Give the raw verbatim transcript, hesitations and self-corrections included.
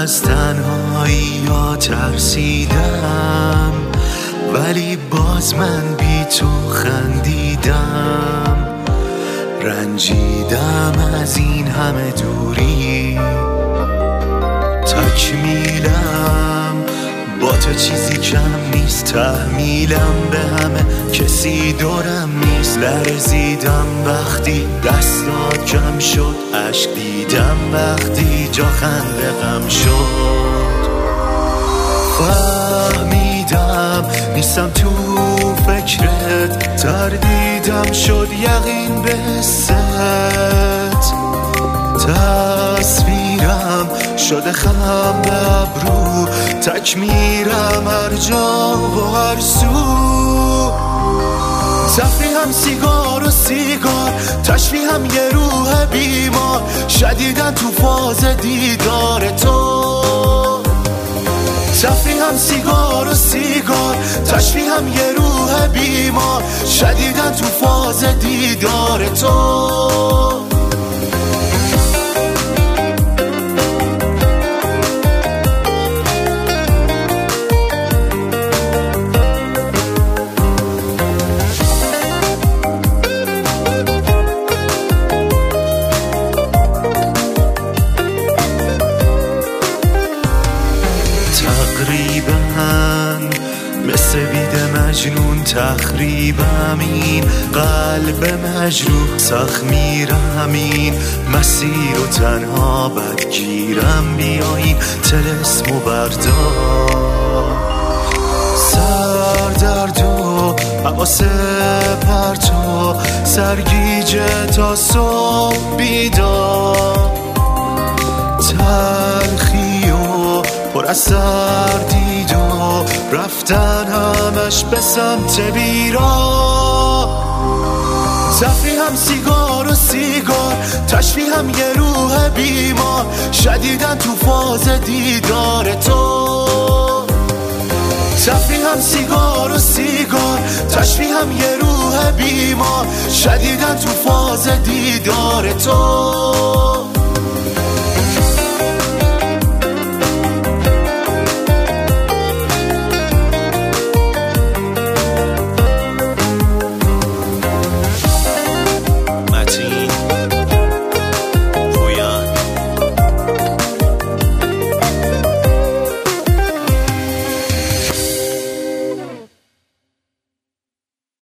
از تنهایی یا ترسیدم، ولی باز من بی تو خندیدم. رنجیدم از این همه دوری، تکمیلم با تو چیزی کم نیست. تحمیلم به همه کسی دورم نیست. لرزیدم وقتی دستات کم شد، عشق دیدم وقتی جا خنده غم شد. فهمیدم نیستم تو فکرت، تردیدم شد یقین به حست. تصویرم شده خم به ابرو، تک میرم هر جا و هر سو. تفریحم سیگار و سیگار، تشبیهم یه روح بیمار، شدیدن تو فاز دیدار تو. تفریحم سیگار و سیگار، تشبیهم یه روح بیمار، شدیدن تو فاز دیدار تو. تقریبا مثل بید مجنون تخریبم، این قلب مجروح سخت میرم. این مسیر و تنها بدگیرم، بیا این طلسم و بردار. سر درد و حواس پرتو، سرگیجه تا صبح بیدار. تلخی و پر از سردید و رفتن همش به سمت بیرا. تفریحم سیگار و سیگار، تشبیهم یه روح بیمار، شدیدن تو فاز دیدار تو. تفریحم سیگار و سیگار، تشبیهم یه روح بیمار، شدیدن تو فاز دیدار تو.